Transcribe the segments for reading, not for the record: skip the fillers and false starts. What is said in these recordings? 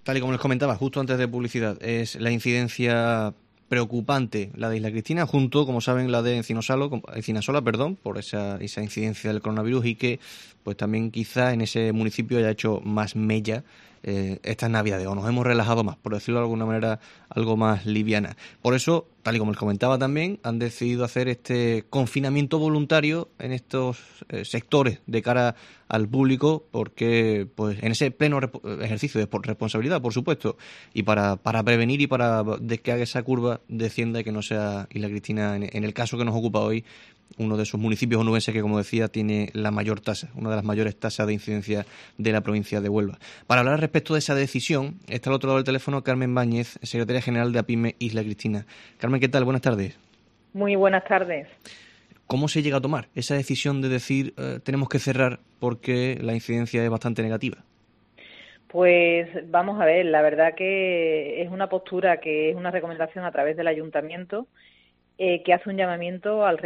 Tal y como les comentaba justo antes de publicidad, es la incidencia preocupante la de Isla Cristina, junto, como saben, la de Encinasola, perdón, por esa incidencia del coronavirus y que pues también quizá en ese municipio haya hecho más mella estas navidades, o nos hemos relajado más, por decirlo de alguna manera, algo más liviana. Por eso, tal y como les comentaba también, han decidido hacer este confinamiento voluntario en estos sectores de cara al público, porque pues en ese pleno ejercicio de responsabilidad, por supuesto, y para prevenir y para de que haga esa curva descienda y que no sea Isla Cristina, en el caso que nos ocupa hoy, uno de esos municipios onubenses que, como decía, tiene la mayor tasa, una de las mayores tasas de incidencia de la provincia de Huelva. Para hablar respecto de esa decisión, está al otro lado del teléfono Carmen Báñez, secretaria general de APIME Isla Cristina. Carmen, ¿qué tal? Buenas tardes. Muy buenas tardes. ¿Cómo se llega a tomar esa decisión de decir tenemos que cerrar porque la incidencia es bastante negativa? Pues vamos a ver, la verdad que es una postura que es una recomendación a través del ayuntamiento que hace un llamamiento al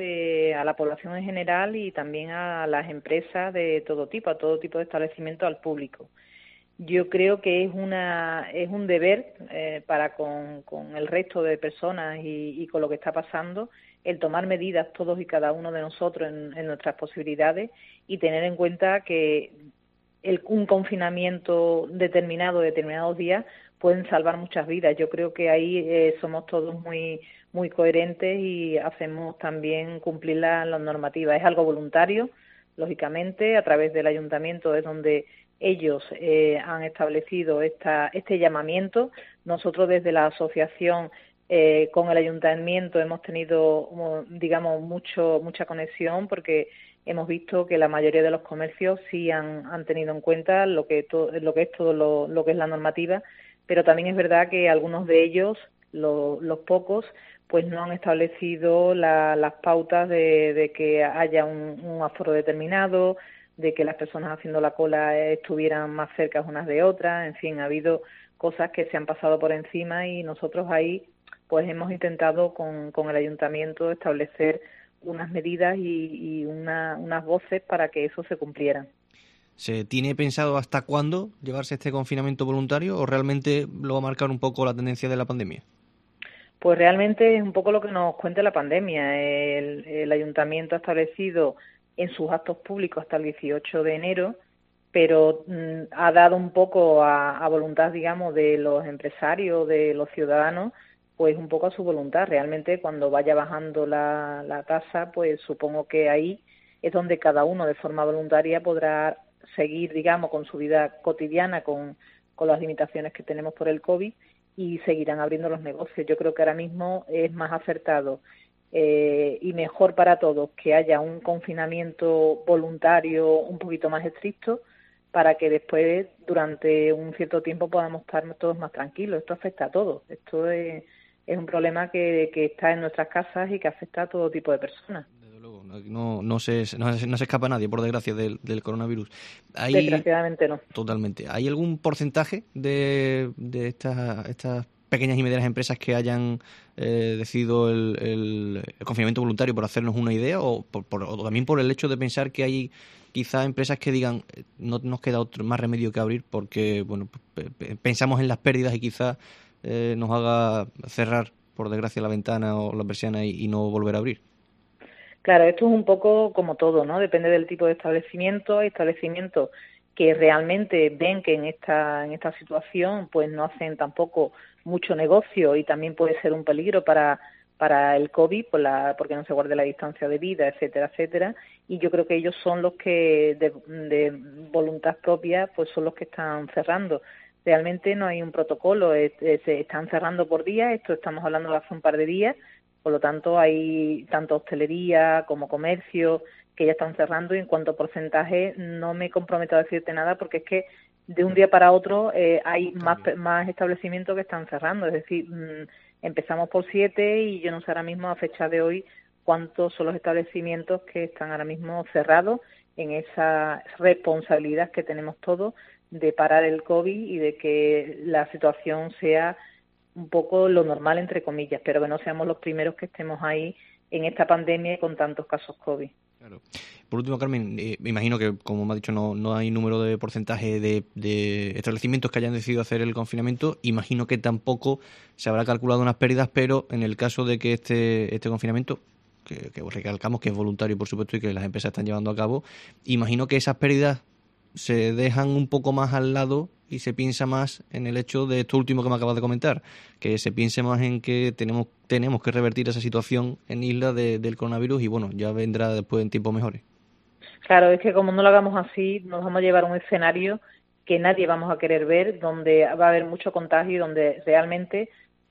a la población en general y también a las empresas de todo tipo, a todo tipo de establecimientos, al público. Yo creo que es un deber para con el resto de personas y con lo que está pasando, el tomar medidas todos y cada uno de nosotros en nuestras posibilidades y tener en cuenta que un confinamiento determinados días, pueden salvar muchas vidas. Yo creo que ahí somos todos muy coherentes y hacemos también cumplir las normativas. Es algo voluntario, lógicamente, a través del ayuntamiento es donde ellos han establecido este llamamiento. Nosotros desde la asociación con el ayuntamiento hemos tenido, digamos, mucha conexión porque hemos visto que la mayoría de los comercios sí han tenido en cuenta lo que es todo lo que es la normativa, pero también es verdad que algunos de ellos, los pocos, pues no han establecido las pautas de que haya un aforo determinado, de que las personas haciendo la cola estuvieran más cerca unas de otras. En fin, ha habido cosas que se han pasado por encima y nosotros ahí pues hemos intentado con el ayuntamiento establecer unas medidas y unas voces para que eso se cumpliera. ¿Se tiene pensado hasta cuándo llevarse este confinamiento voluntario o realmente lo va a marcar un poco la tendencia de la pandemia? Pues realmente es un poco lo que nos cuenta la pandemia. El ayuntamiento ha establecido en sus actos públicos hasta el 18 de enero, pero ha dado un poco a voluntad, digamos, de los empresarios, de los ciudadanos, pues un poco a su voluntad. Realmente cuando vaya bajando la tasa, pues supongo que ahí es donde cada uno de forma voluntaria podrá seguir, digamos, con su vida cotidiana, con las limitaciones que tenemos por el COVID y seguirán abriendo los negocios. Yo creo que ahora mismo es más acertado y mejor para todos que haya un confinamiento voluntario un poquito más estricto para que después, durante un cierto tiempo, podamos estar todos más tranquilos. Esto afecta a todos. Esto es un problema que está en nuestras casas y que afecta a todo tipo de personas. Desde luego, no se escapa nadie, por desgracia, del coronavirus. Hay, Desgraciadamente no. totalmente. ¿Hay algún porcentaje de estas pequeñas y medianas empresas que hayan decidido el confinamiento voluntario, por hacernos una idea, o también por el hecho de pensar que hay quizá empresas que digan no nos queda otro más remedio que abrir porque bueno pensamos en las pérdidas y quizá nos haga cerrar, por desgracia, la ventana o la persiana y no volver a abrir? Claro, esto es un poco como todo, ¿no? Depende del tipo de establecimiento. Hay establecimientos que realmente ven que en esta situación pues no hacen tampoco mucho negocio y también puede ser un peligro para el COVID porque no se guarde la distancia de vida, etcétera, etcétera. Y yo creo que ellos son los que de voluntad propia pues son los que están cerrando. Realmente no hay un protocolo, se están cerrando por día, esto estamos hablando de hace un par de días. Por lo tanto, hay tanto hostelería como comercio que ya están cerrando y en cuanto a porcentaje no me comprometo a decirte nada porque es que de un día para otro hay más establecimientos que están cerrando. Es decir, empezamos por 7 y yo no sé ahora mismo a fecha de hoy cuántos son los establecimientos que están ahora mismo cerrados en esa responsabilidad que tenemos todos de parar el COVID y de que la situación sea un poco lo normal, entre comillas, pero que no seamos los primeros que estemos ahí en esta pandemia y con tantos casos COVID. Claro. Por último, Carmen, me imagino que, como me ha dicho, no hay número de porcentaje de establecimientos que hayan decidido hacer el confinamiento. Imagino que tampoco se habrá calculado unas pérdidas, pero en el caso de que este confinamiento, que recalcamos que es voluntario, por supuesto, y que las empresas están llevando a cabo, imagino que esas pérdidas se dejan un poco más al lado y se piensa más en el hecho de esto último que me acabas de comentar, que se piense más en que tenemos que revertir esa situación en Isla del coronavirus y bueno, ya vendrá después en tiempos mejores. Claro, es que como no lo hagamos así, nos vamos a llevar a un escenario que nadie vamos a querer ver, donde va a haber mucho contagio y donde realmente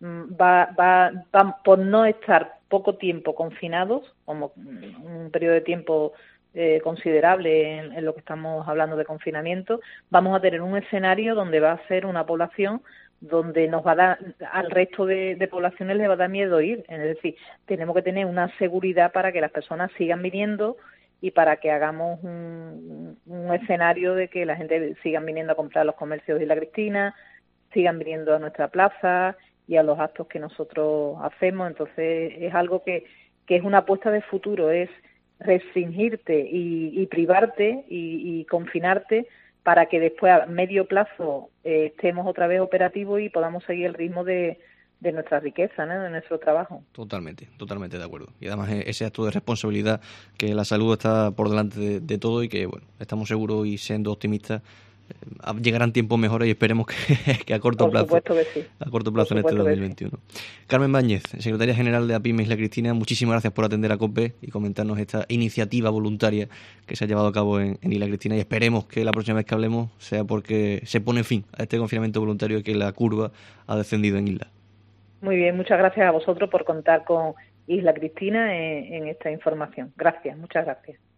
va por no estar poco tiempo confinados, como un periodo de tiempo considerable en lo que estamos hablando de confinamiento, vamos a tener un escenario donde va a ser una población donde nos va a dar, al resto de poblaciones le va a dar miedo ir. Es decir, tenemos que tener una seguridad para que las personas sigan viniendo y para que hagamos un escenario de que la gente sigan viniendo a comprar a los comercios de Isla Cristina, sigan viniendo a nuestra plaza y a los actos que nosotros hacemos. Entonces es algo que es una apuesta de futuro, es restringirte y privarte y confinarte para que después a medio plazo estemos otra vez operativos y podamos seguir el ritmo de nuestra riqueza, ¿no? De nuestro trabajo. Totalmente de acuerdo. Y además ese acto de responsabilidad, que la salud está por delante de todo y que, bueno, estamos seguros y siendo optimistas, llegarán tiempos mejores y esperemos que a corto plazo. Por supuesto que sí. A corto plazo en este 2021. Sí. Carmen Báñez, secretaria general de APIME Isla Cristina, muchísimas gracias por atender a COPE y comentarnos esta iniciativa voluntaria que se ha llevado a cabo en Isla Cristina y esperemos que la próxima vez que hablemos sea porque se pone fin a este confinamiento voluntario y que la curva ha descendido en Isla. Muy bien, muchas gracias a vosotros por contar con Isla Cristina en esta información. Gracias, muchas gracias.